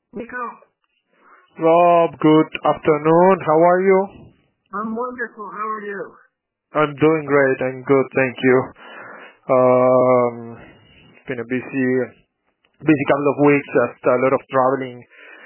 Nico, Rob, good afternoon. How are you? I'm wonderful. How are you? I'm doing great. I'm good, thank you. It's been a busy couple of weeks. Just a lot of traveling,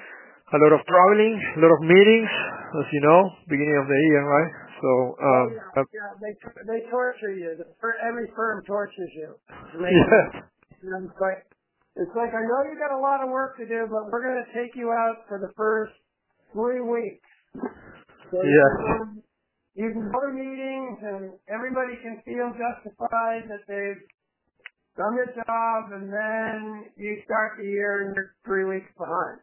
a lot of meetings, as you know, beginning of the year, right? So, Oh yeah. They torture you. Every firm tortures you. yes, It's like I know you got a lot of work to do, but we're going to take you out for the first 3 weeks. So yes, you can go to meetings and everybody can feel justified that they've done their job, and then you start the year and you're 3 weeks behind.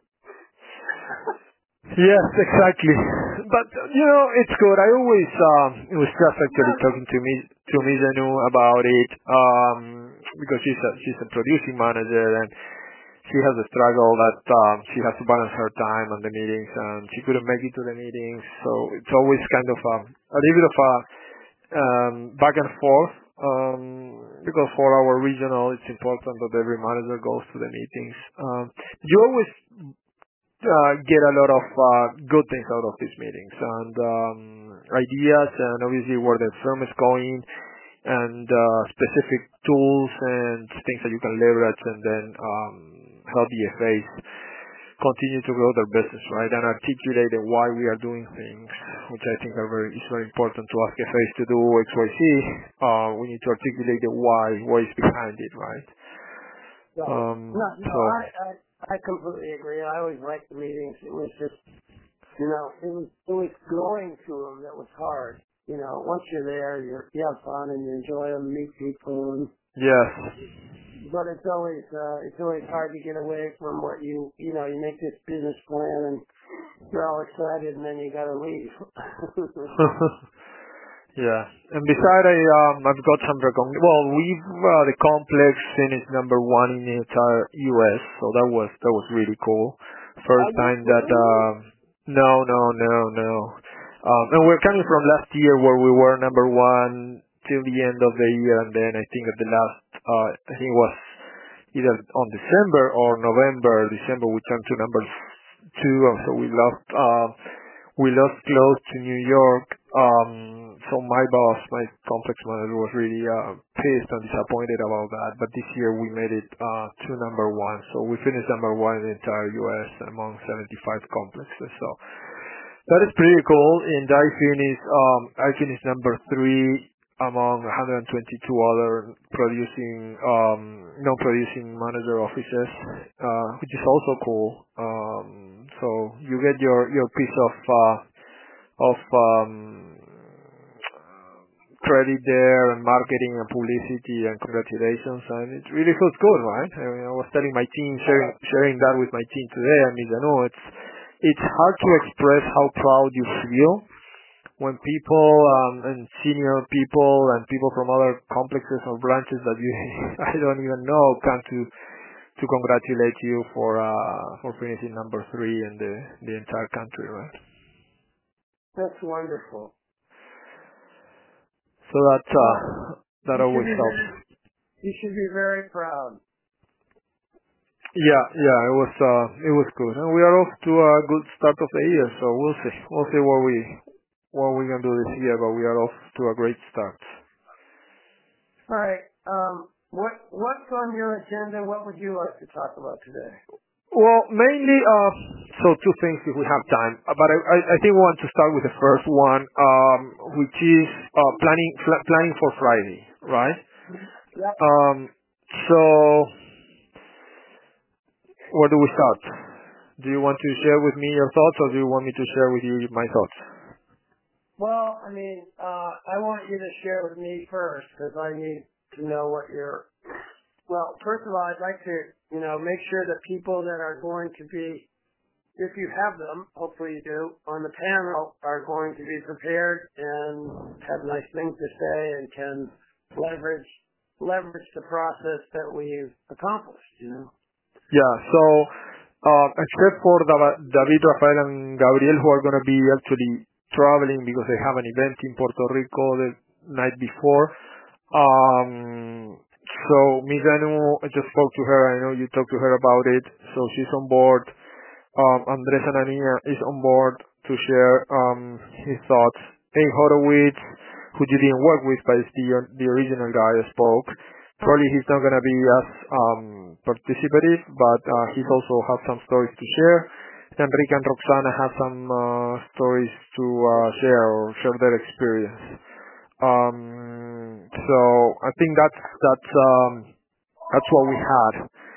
yes, exactly. But it's good. I always it was just actually talking to Mizanu about it, because she's a producing manager, and she has a struggle that she has to balance her time on the meetings, and she couldn't make it to the meetings. So it's always kind of a little bit of a back and forth, because for our regional, it's important that every manager goes to the meetings. You always get a lot of good things out of these meetings, and ideas, and obviously where the firm is going, and specific tools and things that you can leverage, and then help the FAs continue to grow their business, right? And articulate the why we are doing things, which I think is very important to ask FAs to do XYZ. We need to articulate the what is behind it, right? I completely agree. I always liked the meetings. It was just, it was going to them that was hard. Once you're there, you have fun and you enjoy them, meet people. Yes. But it's always hard to get away from what you make this business plan and you're all excited and then you gotta leave. Yeah. And besides, I've got some the complex finished number 1 in the entire U.S., so that was really cool. First time that, no. And we're coming from last year where we were number 1 till the end of the year, and then I think at the last, I think it was either on December or December, we turned to number 2, so we lost close to New York. So my boss, my complex manager, was really pissed and disappointed about that. But this year we made it to number 1. So we finished number 1 in the entire U.S. among 75 complexes. So that is pretty cool. And I finished number 3 among 122 other non-producing manager offices, which is also cool. So you get your piece of credit there, and marketing and publicity and congratulations, and it really feels good, right? I mean, I was telling my team, sharing that with my team today. I mean, it's hard to express how proud you feel when people and senior people and people from other complexes or branches that I don't even know come to congratulate you for finishing number 3 in the entire country, right? That's wonderful. So that always helps. You should be very proud. Yeah, it was good, and we are off to a good start of the year. So we'll see what we can do this year, but we are off to a great start. All right. What's on your agenda? What would you like to talk about today? Well, mainly, so 2 things if we have time. But I think we want to start with the first one, which is planning for Friday, right? Yeah. So where do we start? Do you want to share with me your thoughts, or do you want me to share with you my thoughts? Well, I mean, I want you to share with me first, because I need to know what well, first of all, I'd like to, make sure that people that are going to be, if you have them, hopefully you do, on the panel are going to be prepared and have nice things to say and can leverage the process that we've accomplished, Yeah, so except for David, Rafael, and Gabriel, who are going to be actually traveling because they have an event in Puerto Rico the night before. So Mizanu, I just spoke to her. I know you talked to her about it. So she's on board. Andres Anania is on board to share his thoughts. Abe Horowitz, who you didn't work with, but is the original guy who spoke. Probably he's not going to be as participative, but he's also has some stories to share. Enrique and Roxana have some stories to share their experience. So I think that's what we had.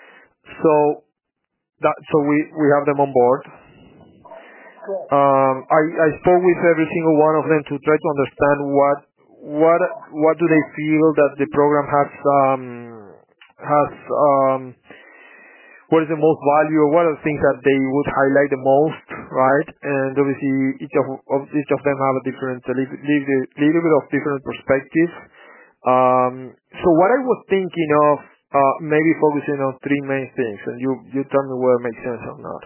So we have them on board. I spoke with every single one of them to try to understand what do they feel that the program has what is the most value, or what are the things that they would highlight the most, right? And obviously each of them have a different little bit of different perspective. So what I was thinking of, maybe focusing on three main things, and you tell me whether it makes sense or not.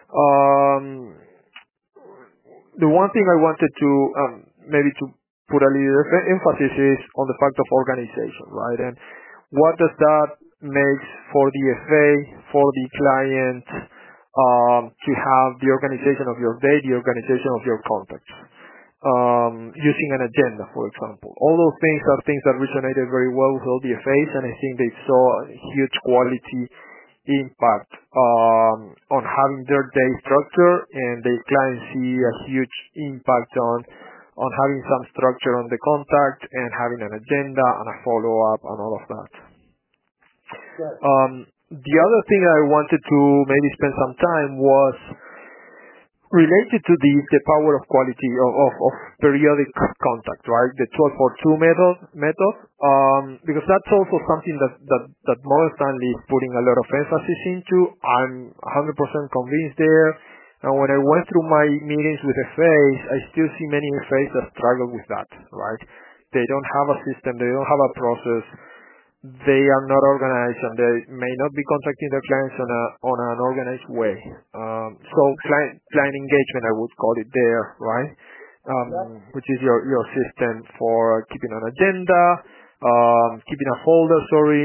The one thing I wanted to maybe to put a little emphasis is on the fact of organization, right? And what does that make for the FA, for the client, to have the organization of your day, the organization of your contacts, using an agenda, for example. All those things are things that resonated very well with all the FAs, and I think they saw a huge quality impact on having their day structure, and the clients see a huge impact on having some structure on the contact and having an agenda and a follow-up and all of that. Good. The other thing I wanted to maybe spend some time was related to the power of quality of periodic contact, right? The 1242 method, because that's also something that Morgan Stanley is putting a lot of emphasis into. I'm 100% convinced there. And when I went through my meetings with FAs, I still see many FAs that struggle with that, right? They don't have a system, they don't have a process, they are not organized, and they may not be contacting their clients on an organized way. So client engagement, I would call it there, right? Which is your system for keeping an agenda, keeping a folder,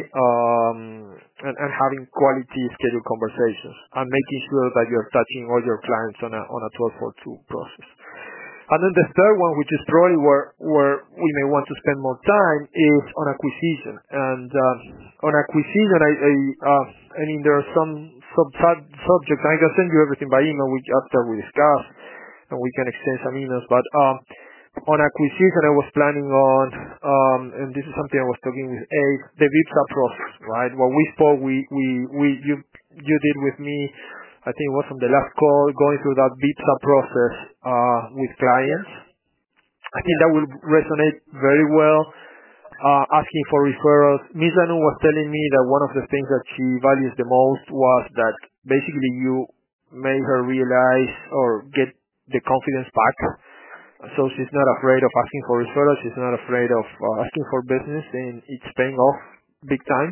and having quality scheduled conversations, and making sure that you're touching all your clients on a 1242 process. And then the third one, which is probably where we may want to spend more time, is on acquisition. And on acquisition, I mean, there are some subjects. I can send you everything by email after we discuss, and we can exchange some emails. But on acquisition, I was planning on, and this is something I was talking with Abe, the VIPSA process, right? What we spoke, you did with me, I think it was on the last call, going through that VIPSA process with clients. I think that will resonate very well. Asking for referrals. Ms. Anu was telling me that one of the things that she values the most was that basically you made her realize or get the confidence back. So she's not afraid of asking for referrals. She's not afraid of asking for business, and it's paying off big time.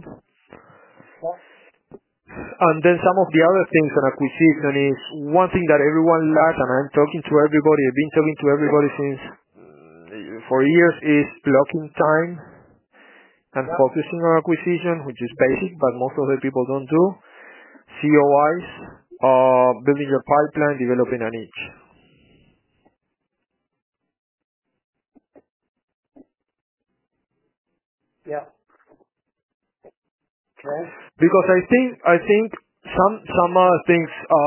And then some of the other things on acquisition is one thing that everyone lacks, and I've been talking to everybody since for years, is blocking time and focusing on acquisition, which is basic, but most of the people don't do. COIs, building your pipeline, developing a niche. Yeah. Okay. Because I think some things,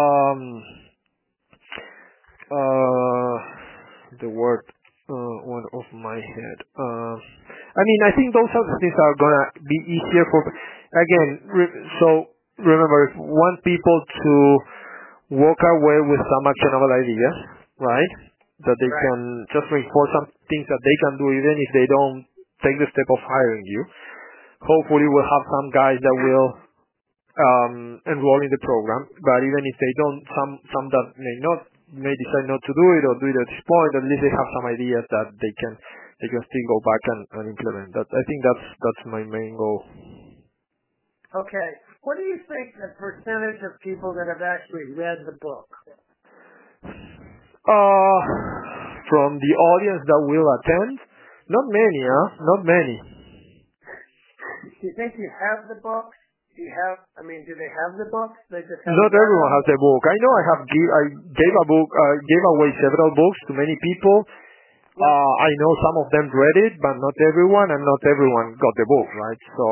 the word went off my head. I mean, I think those are the things that are gonna be easier for. Again, so remember, if we want people to walk away with some actionable ideas, right? That they can just reinforce some things that they can do, even if they don't take the step of hiring you. Hopefully we'll have some guys that will enroll in the program, but even if they don't, some that may decide not to do it or do it at this point, at least they have some ideas that they can still go back and implement. That I think that's my main goal. Okay. What do you think the percentage of people that have actually read the book? From the audience that will attend, not many, Not many. Do you think you have the book? do they have the books? They just have Not everyone has the book. I know I gave a book, gave away several books to many people. I know some of them read it, but not everyone, and not everyone got the book, right? So,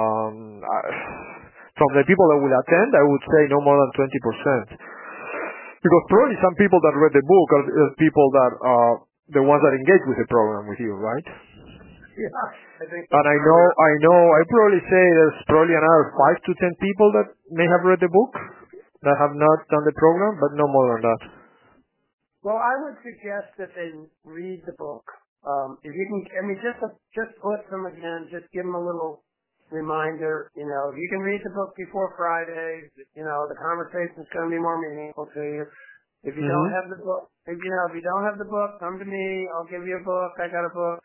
from the people that will attend, I would say no more than 20%. Because probably some people that read the book are people that are the ones that engage with the program with you, right? Yeah, I think. And I probably say there's probably another 5 to 10 people that may have read the book that have not done the program, but no more than that. Well, I would suggest that they read the book. If you can, just put them again, just give them a little reminder. If you can read the book before Friday, the conversation's going to be more meaningful to you. If you don't have the book, if you don't have the book, come to me. I'll give you a book. I got a book.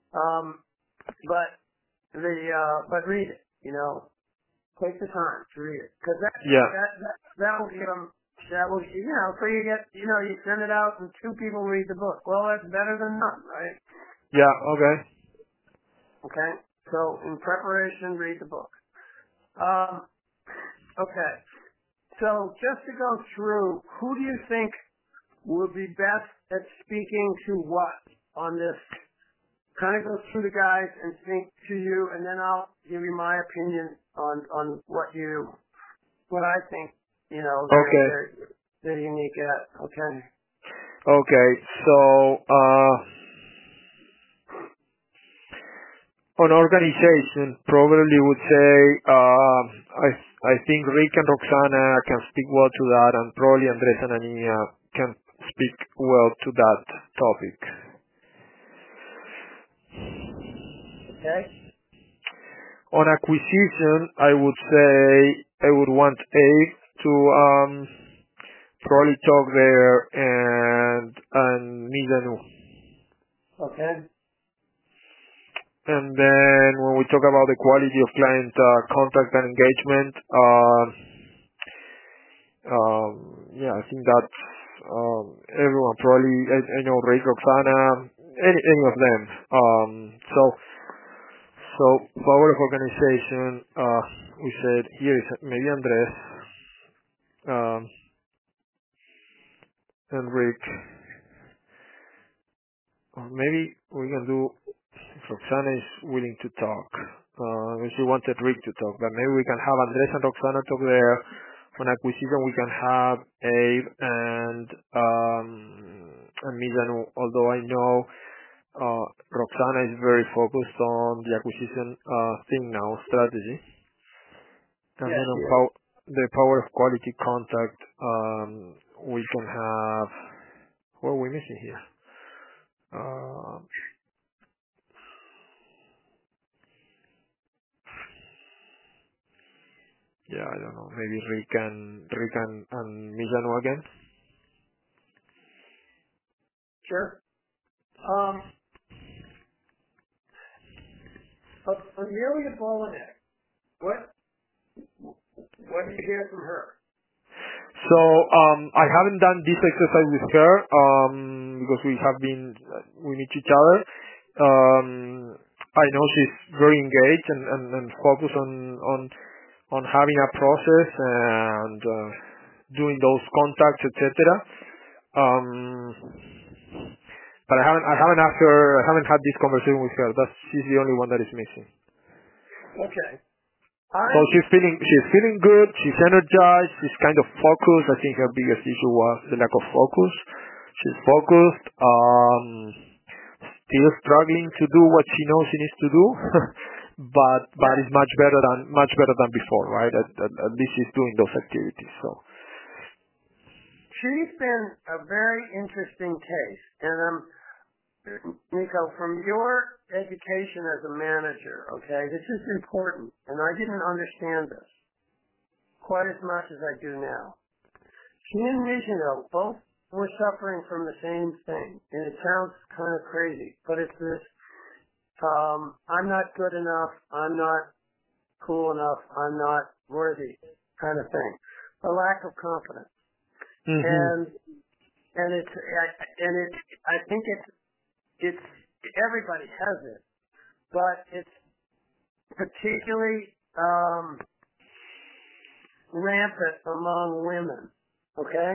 But read it. Take the time to read it, because that will give them. That will, so you get, you send it out and 2 people read the book. Well, that's better than none, right? Yeah. Okay. Okay. So in preparation, read the book. Okay. So just to go through, who do you think would be best at speaking to what on this? Kind of go through the guys and think to you, and then I'll give you my opinion on what I think, Okay. they're unique at. Okay. Okay. So, on organization, probably would say, I think Rick and Roxana can speak well to that, and probably Andres and Anania can speak well to that topic. Okay. On acquisition, I would say I would want Abe to probably talk there, and Mizanu. Okay. And then when we talk about the quality of client contact and engagement, I think that everyone probably, I know Ray, Roxana, any of them. So power of organization, we said here is maybe Andres, and Rick, or maybe we can do, if Roxana is willing to talk. She wanted Rick to talk, but maybe we can have Andres and Roxana talk there. On acquisition, we can have Abe and Mizanu, although I know Roxana is very focused on the acquisition thing now, strategy. And then on the power of quality contact, we can have, what are we missing here? I don't know, maybe Rick and Mizanu again? Sure. Amelia Bolanek, what did you hear from her? So, I haven't done this exercise with her, because we meet each other. I know she's very engaged and focused on having a process and doing those contacts, etc. But I haven't asked her. I haven't had this conversation with her. She's the only one that is missing. Okay. So she's feeling good. She's energized. She's kind of focused. I think her biggest issue was the lack of focus. She's focused. Still struggling to do what she knows she needs to do, but it's much better than before, right? At least she's doing those activities. So she's been a very interesting case, and Nico, from your education as a manager, okay, this is important, and I didn't understand this quite as much as I do now. She and Mizuno both were suffering from the same thing, and it sounds kind of crazy, but it's this, I'm not good enough, I'm not cool enough, I'm not worthy kind of thing. A lack of confidence. mm-hmm. I think it's everybody has it, but it's particularly rampant among women. Okay?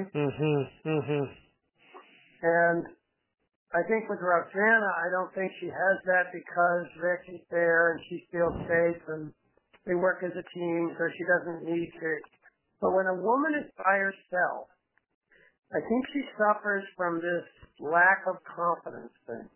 And I think with Roxana, I don't think she has that because Ricky's there and she feels safe and they work as a team, so she doesn't need to. But when a woman is by herself, I think she suffers from this lack of confidence thing.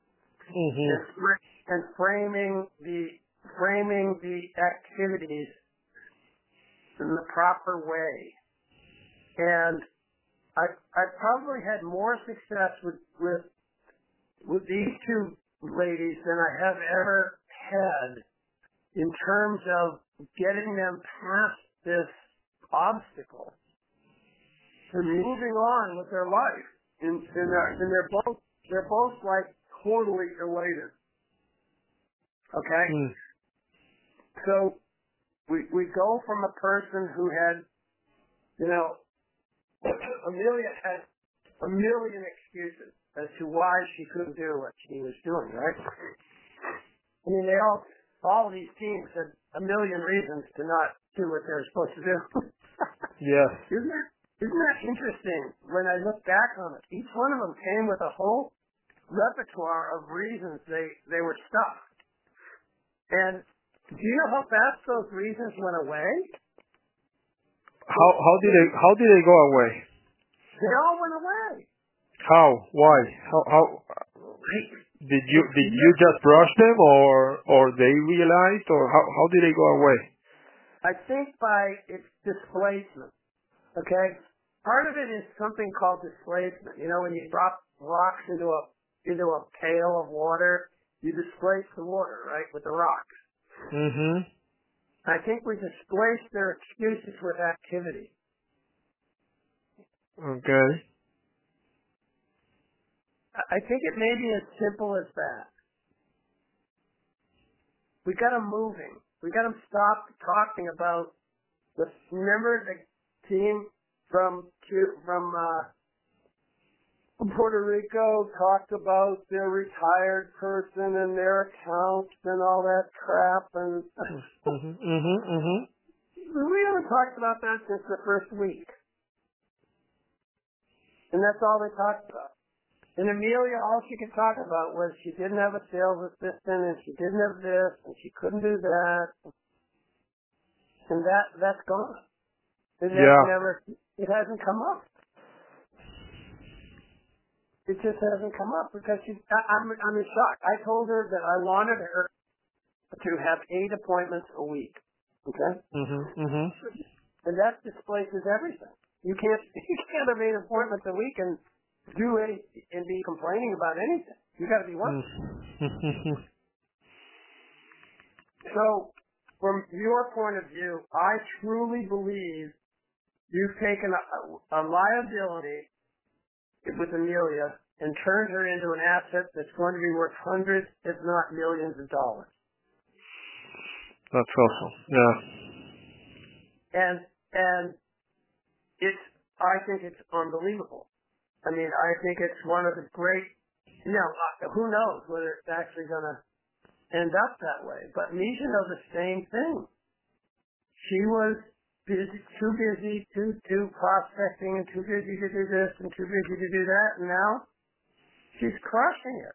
And framing the activities in the proper way. And I probably had more success with these two ladies than I have ever had in terms of getting them past this obstacle and moving on with their life. And they're both like totally elated. Okay? So we go from a person who had, Amelia had a million excuses as to why she couldn't do what she was doing, right? I mean, all these teams had a million reasons to not do what they're supposed to do. Yeah. Isn't that interesting? When I look back on it, each one of them came with a whole repertoire of reasons they were stuck. And do you know how fast those reasons went away? How did they go away? They all went away. How? Why? How? Did you just brush them, or they realized, or how did they go away? I think by its displacement. Okay, part of it is something called displacement. You know, when you drop rocks into a pail of water, you displace the water, right, with the rocks. I think we displace their excuses with activity. Okay. I think it may be as simple as that. We got them moving. We got them stop talking about remember the team from Puerto Rico talked about their retired person and their accounts and all that crap, and we haven't talked about that since the first week. And that's all they talked about. And Amelia, all she could talk about was she didn't have a sales assistant and she didn't have this and she couldn't do that. And that's gone. It hasn't come up. It just hasn't come up because I'm in shock. I told her that I wanted her to have 8 appointments a week. Okay? And that displaces everything. You can't have 8 appointments a week and and be complaining about anything. You got to be working. So, from your point of view, I truly believe you've taken a liability with Amelia and turned her into an asset that's going to be worth hundreds, if not millions of dollars. That's awesome. Yeah. And I think it's unbelievable. I mean, I think it's one of the great, who knows whether it's actually going to end up that way. But Misha knows the same thing. She was too busy to do prospecting and too busy to do this and too busy to do that, and now she's crushing it.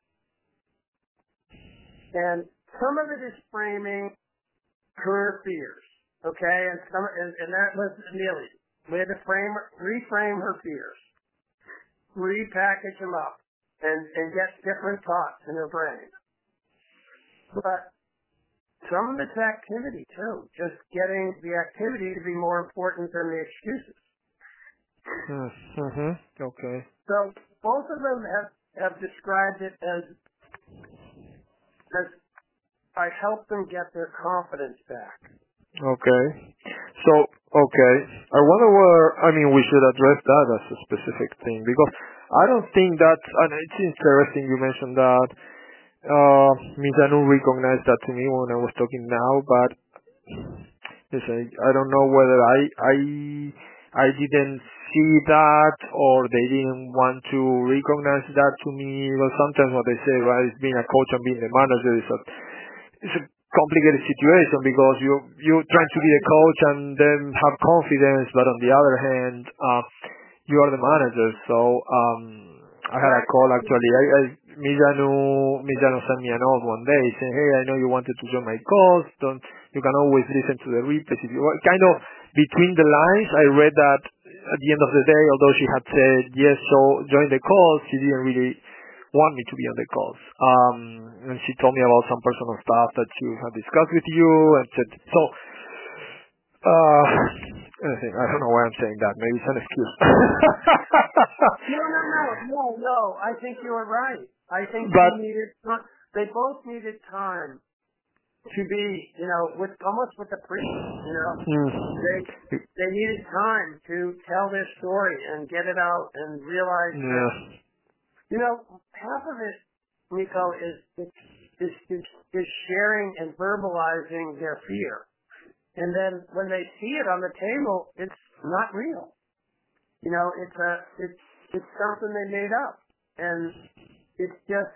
And some of it is framing her fears, okay? And that was Amelia. We had to reframe her fears, repackage them up, and get different thoughts in her brain. But some of it's activity too, just getting the activity to be more important than the excuses. Okay. So both of them have described it as I helped them get their confidence back. Okay. So, I wonder we should address that as a specific thing, because I don't think and it's interesting you mentioned that, Mizanu recognized that to me when I was talking now, but I don't know whether I didn't see that or they didn't want to recognize that to me. Well, sometimes what they say, right, is being a coach and being the manager is a complicated situation because you're trying to be a coach and then have confidence, but on the other hand, you are the manager. So I had a call actually. Mijano sent me a note one day saying, "Hey, I know you wanted to join my calls. You can always listen to the replays if you want." Kind of between the lines, I read that at the end of the day, although she had said yes, so join the calls, she didn't really want me to be on the calls. And she told me about some personal stuff that she had discussed with you and said, so, I don't know why I'm saying that. Maybe it's an excuse. No. I think you were right. I think they both needed time to be, almost with the priest, They needed time to tell their story and get it out and realize that, half of it, Nico, is sharing and verbalizing their fear. And then when they see it on the table, it's not real. It's something they made up. And it's just,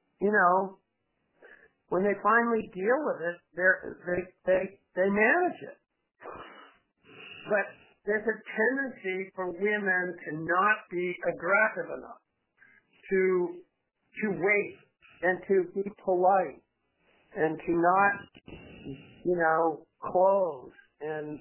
when they finally deal with it, they manage it. But there's a tendency for women to not be aggressive enough, to wait and to be polite and to not, close and.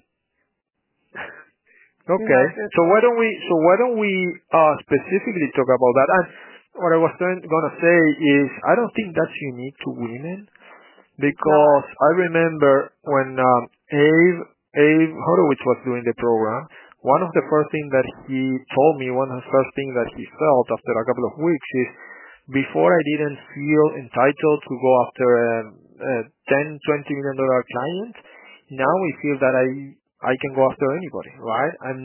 Okay. So why don't we specifically talk about that? And what I was gonna say is, I don't think that's unique to women, because I remember when Abe Horowitz was doing the program, one of the first things that he told me, one of the first things that he felt after a couple of weeks is, before I didn't feel entitled to go after a $10, $20 million client, now I feel that I can go after anybody, right? I'm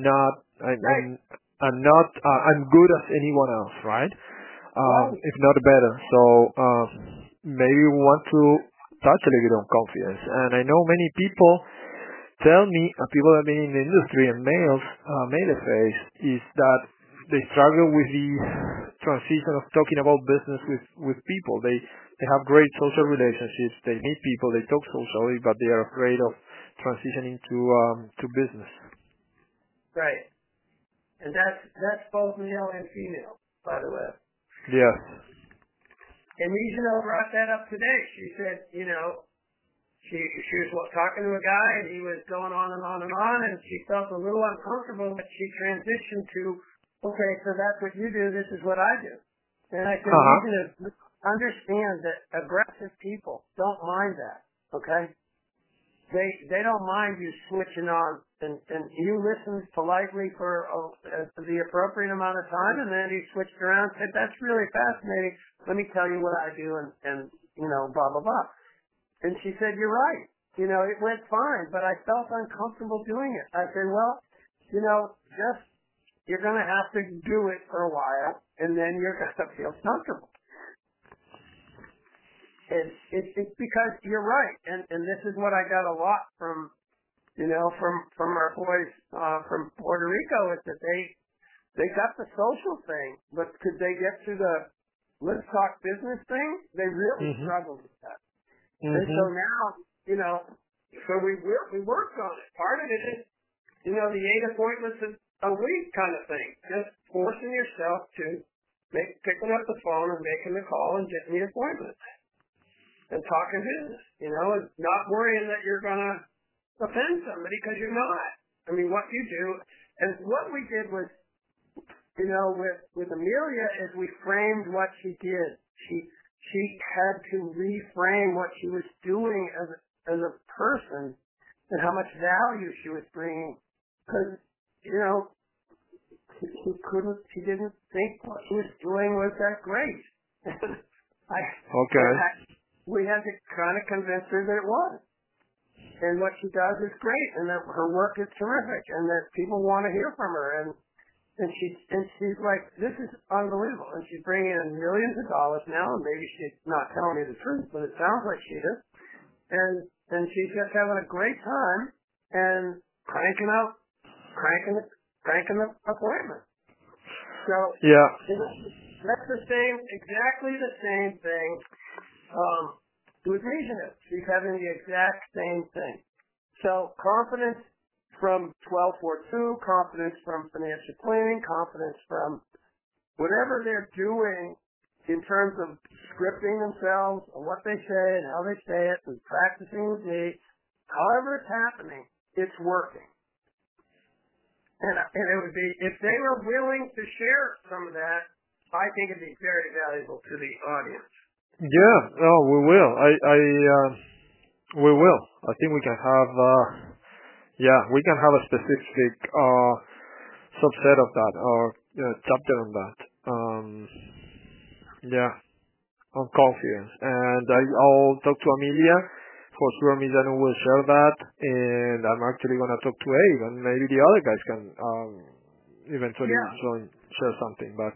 good as anyone else, right? If not better. So maybe we want to touch a little bit on confidence. And I know many people tell me, people that have been in the industry and male face, is that they struggle with the transition of talking about business with people. They have great social relationships, they meet people, they talk socially, but they are afraid of transitioning to business. Right. And that's both male and female, by the way. Yes. And Mijano brought that up today. She said, she was talking to a guy, and he was going on and on and on, and she felt a little uncomfortable, but she transitioned to, okay, so that's what you do, this is what I do. And I said, Mijano, understand that aggressive people don't mind that, okay? They don't mind you switching on, and you listened politely for the appropriate amount of time, and then he switched around and said, that's really fascinating. Let me tell you what I do, and blah, blah, blah. And she said, you're right. It went fine, but I felt uncomfortable doing it. I said, well, you're going to have to do it for a while, and then you're going to feel comfortable. It's because you're right, and this is what I got a lot from our boys from Puerto Rico, is that they got the social thing, but could they get to the let's talk business thing? They really struggled with that. And so now, so we worked on it. Part of it is, the 8 appointments a week kind of thing, just forcing yourself to picking up the phone and making the call and getting the appointment. And talking business, and not worrying that you're going to offend somebody, because you're not. I mean, what you do, and what we did was, with Amelia, is we framed what she did. She had to reframe what she was doing as a person, and how much value she was bringing, because she didn't think what she was doing was that great. We had to kind of convince her that it was. And what she does is great, and that her work is terrific, and that people want to hear from her. And she's like, this is unbelievable. And she's bringing in millions of dollars now, and maybe she's not telling me the truth, but it sounds like she is. And she's just having a great time and cranking the appointment. So that's exactly the same thing. with Reason. She's having the exact same thing. So confidence from 1242, confidence from financial planning, confidence from whatever they're doing in terms of scripting themselves and what they say and how they say it and practicing with me. However it's happening, it's working. And it would be, if they were willing to share some of that, I think it'd be very valuable to the audience. Yeah, no, we will. We will. I think we can have, we can have a specific subset of that or chapter on that. On confidence. And I'll talk to Amelia. For sure, Mizanu will share that, and I'm actually going to talk to Abe, and maybe the other guys can eventually share something. But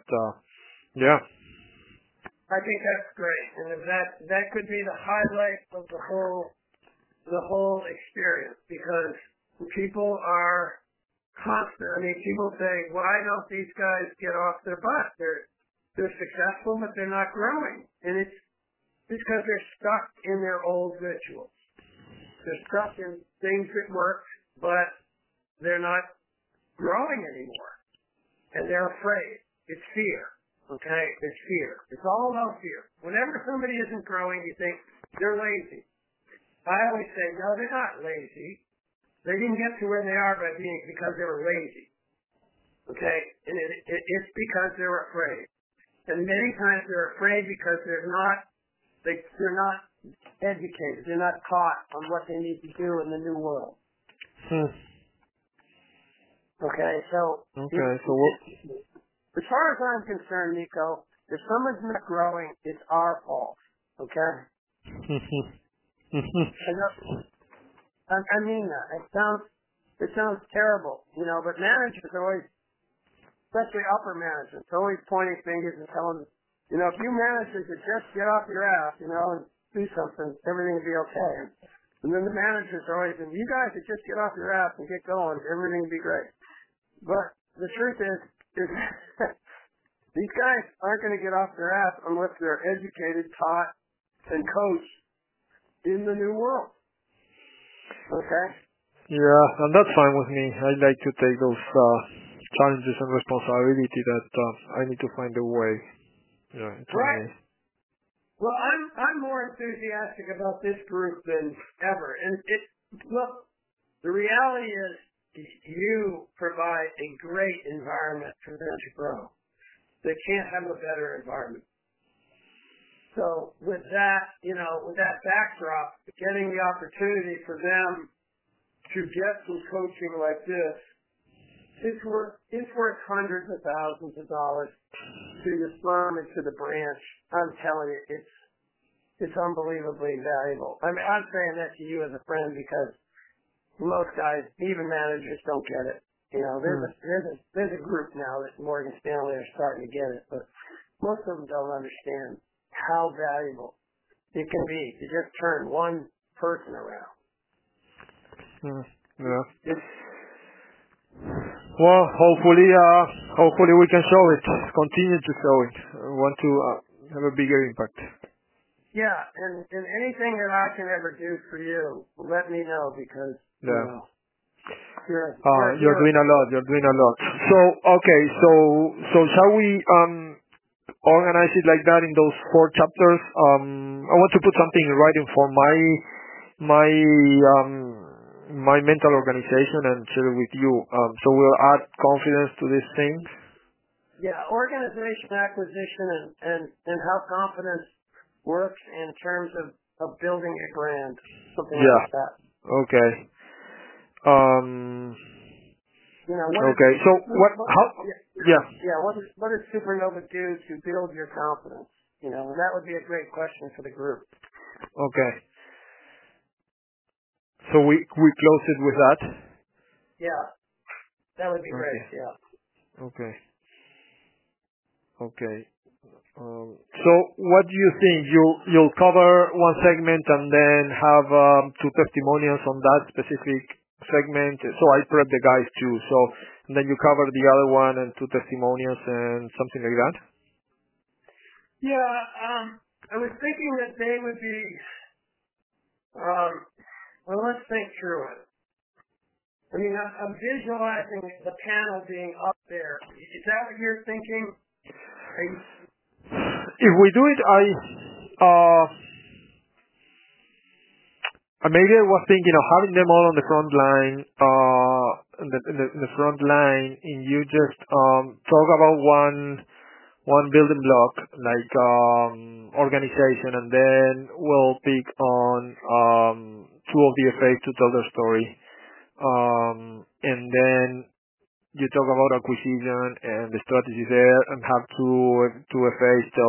I think that's great, and if that could be the highlight of the whole experience, because people are constant. I mean, people say, "Why don't these guys get off their butt? They're successful, but they're not growing," and it's because they're stuck in their old rituals. They're stuck in things that work, but they're not growing anymore. And they're afraid. It's fear. Okay? It's fear. It's all about fear. Whenever somebody isn't growing, you think they're lazy. I always say, no, they're not lazy. They didn't get to where they are because they were lazy. Okay? And it's because they're afraid. And many times they're afraid because they're not educated. They're not taught on what they need to do in the new world. Okay, so as far as I'm concerned, Nico, if someone's not growing, it's our fault. Okay? I mean that. It sounds terrible, but managers are always, especially upper management, are always pointing fingers and telling them, if you managers would just get off your ass, and do something, everything will be okay. And then the managers are always saying, you guys would just get off your ass and get going, everything will be great. But the truth is these guys aren't going to get off their ass unless they're educated, taught, and coached in the new world. Okay? Yeah, and that's fine with me. I like to take those challenges and responsibility that I need to find a way. Yeah, it's right. Well, I'm more enthusiastic about this group than ever. And the reality is you provide a great environment for them to grow. They can't have a better environment. So with that, with that backdrop, getting the opportunity for them to get some coaching like this, it's worth hundreds of thousands of dollars to the firm and to the branch. I'm telling you, it's unbelievably valuable. I mean, I'm saying that to you as a friend because most guys, even managers, don't get it. There's a group now that Morgan Stanley are starting to get it, but most of them don't understand how valuable it can be to just turn one person around. Yeah. Well, hopefully we can show it. Continue to show it. I want to have a bigger impact. Yeah, and anything that I can ever do for you, let me know because you're doing a lot. You're doing a lot. So okay, so shall we organize it like that in those 4 chapters? I want to put something in writing for my mental organization and share it with you. So we'll add confidence to these things. Yeah, organization, acquisition, and how confidence works in terms of building a brand, something like that. Okay. Okay. So what does Supernova do to build your confidence? And that would be a great question for the group. Okay. So we close it with that? Yeah. That would be great, yeah. Okay. So what do you think? You'll cover one segment and then have 2 testimonials on that specific segment. So I prep the guys too. So and then you cover the other one and 2 testimonials and something like that? Yeah, I was thinking that they would be Well, let's think through it. I mean, I'm visualizing the panel being up there. Is that what you're thinking? If we do it, maybe I was thinking of having them all on the front line, in the front line, and you just talk about one building block, like organization, and then we'll pick on two of the FAs to tell their story, and then you talk about acquisition and the strategy there, and have two FAs tell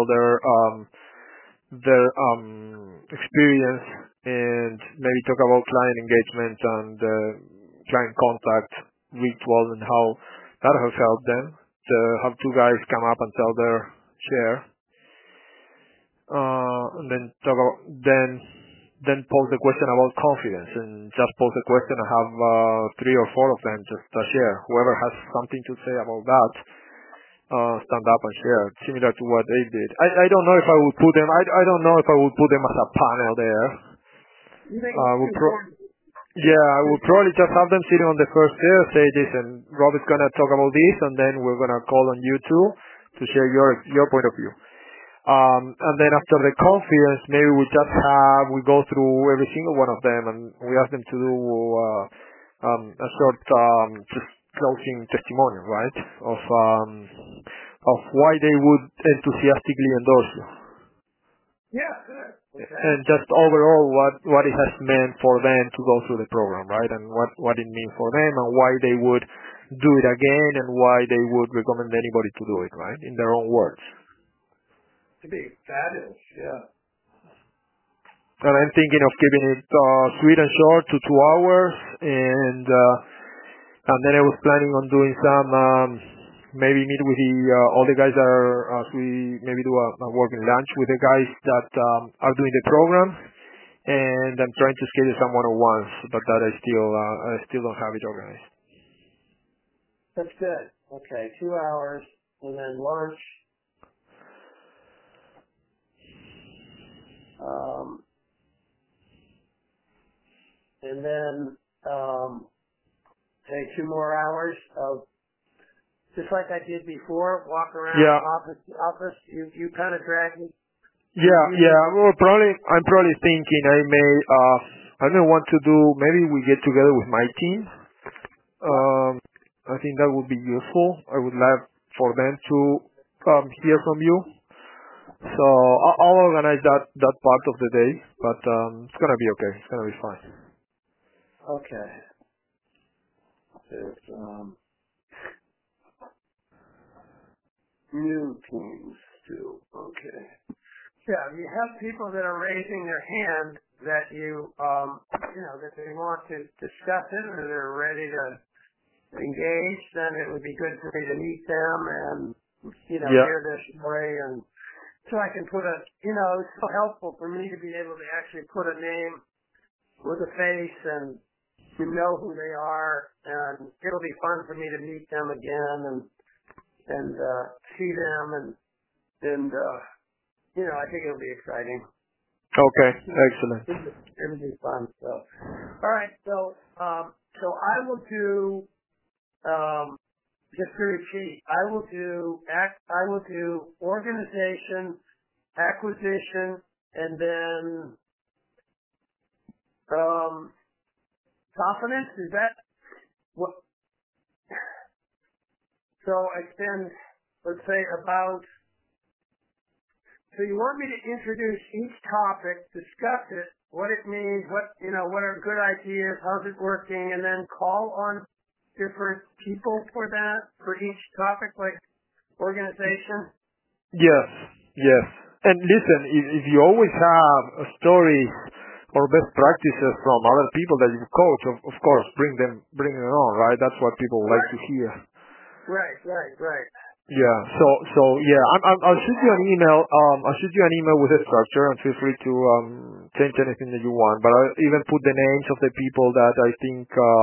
their experience, and maybe talk about client engagement and client contact ritual and how that has helped them. To have two guys come up and tell their share, and then then pose the question about confidence, and just pose the question and have 3 or 4 of them just share. Whoever has something to say about that, stand up and share, similar to what they did. I don't know if I would put them. I don't know if I would put them as a panel there. I would probably just have them sitting on the first chair, say this, and Rob is gonna talk about this, and then we're gonna call on you two to share your point of view. And then after the conference, maybe we go through every single one of them, and we ask them to do a short just closing testimonial, right, of why they would enthusiastically endorse you. Yeah, good. Okay. And just overall what it has meant for them to go through the program, right, and what it means for them, and why they would do it again, and why they would recommend anybody to do it, right, in their own words. To be fabulous, yeah. And I'm thinking of keeping it sweet and short to 2 hours, and then I was planning on doing some maybe meet with all the guys that are we maybe do a working lunch with the guys that are doing the program, and I'm trying to schedule some one-on-ones, but that I still don't have it organized. That's good. Okay, 2 hours, and then lunch. And then say 2 more hours of just like I did before, walk around office to office. You kind of drag me. Well, I'm probably thinking I may want to do, maybe we get together with my team. I think that would be useful. I would love for them to hear from you. So I'll organize that part of the day, but it's gonna be okay. It's gonna be fine. Okay. There's new teams too. Okay. Yeah, you have people that are raising their hand that that they want to discuss it or they're ready to engage, then it would be good for me to meet them and hear their story, and so I can put it's so helpful for me to be able to actually put a name with a face and to know who they are, and it'll be fun for me to meet them again and see them and I think it'll be exciting. Okay, excellent. It'll be fun. So, all right. So I will do just to repeat. I will do organization, acquisition, and then confidence. Is that what? So I spend, let's say, about. So you want me to introduce each topic, discuss it, what it means, what are good ideas, how's it working, and then call on different people for each topic, like organization? Yes. And listen, if you always have stories or best practices from other people that you coach, of course, bring them on, right? That's what people like to hear. Right. Yeah. So yeah, I'll shoot you an email. I'll shoot you an email with a structure, and feel free to change anything that you want. But I'll even put the names of the people that I think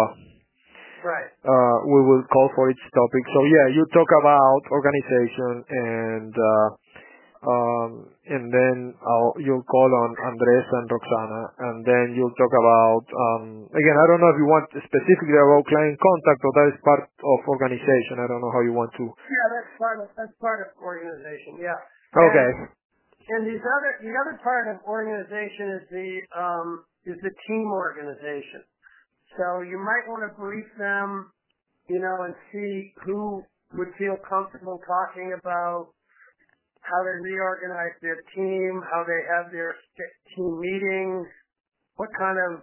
we will call for each topic. So yeah, you talk about organization and and then you'll call on Andres and Roxana, and then you'll talk about, again, I don't know if you want specifically about client contact or that is part of organization. I don't know how you want to. Yeah, that's part of organization. Yeah. Okay. And the other part of organization is the team organization. So you might want to brief them, and see who would feel comfortable talking about how they reorganize their team, how they have their team meetings, what kind of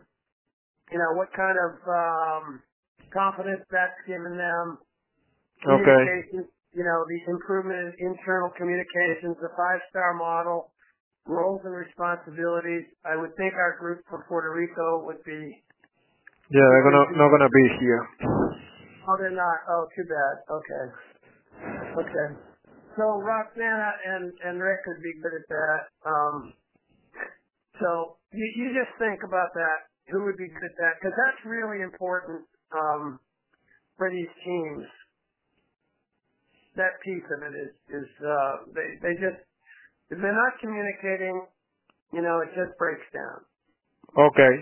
confidence that's given them, communication, the improvement in internal communications, the 5-star model, roles and responsibilities. I would think our group from Puerto Rico would be. Yeah, they're not gonna be here. Oh, they're not. Oh, too bad. Okay. So Roxana and Rick would be good at that. So you just think about that. Who would be good at that? Because that's really important for these teams. That piece of it is they just, if they're not communicating, it just breaks down. Okay.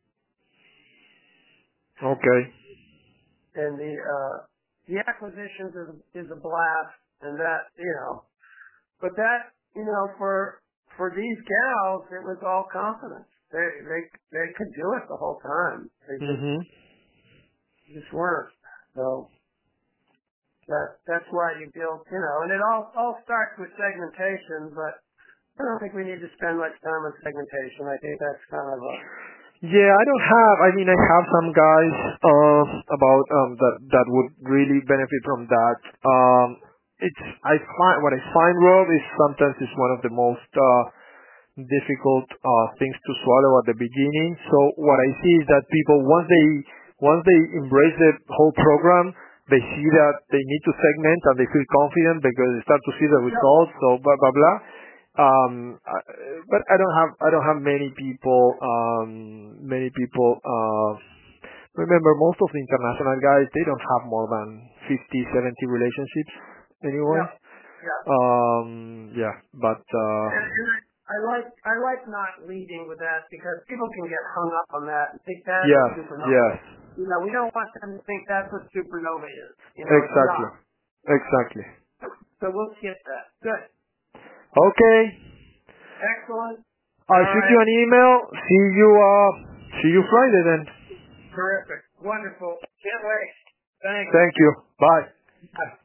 And the acquisitions is a blast, and that but that for these gals, it was all confidence. They could do it the whole time. They just weren't. So that's why you build, and it all starts with segmentation, but I don't think we need to spend much time on segmentation. I think that's kind of a. Yeah, I have some guys about that would really benefit from that. What I find, Rob, is sometimes it's one of the most difficult things to swallow at the beginning. So what I see is that people, once they embrace the whole program, they see that they need to segment and they feel confident because they start to see the results. So blah blah blah. But I don't have many people. Remember, most of the international guys, they don't have more than 50, 70 relationships anyway. Yeah. But I like not leading with that because people can get hung up on that and think that's yes, supernova. yes. We don't want them to think that's what supernova is. Exactly. So we'll skip that. Good. Okay. Excellent. I'll shoot you an email. See you Friday then. Terrific. Wonderful. Can't wait. Thanks. Thank you. Bye. Bye.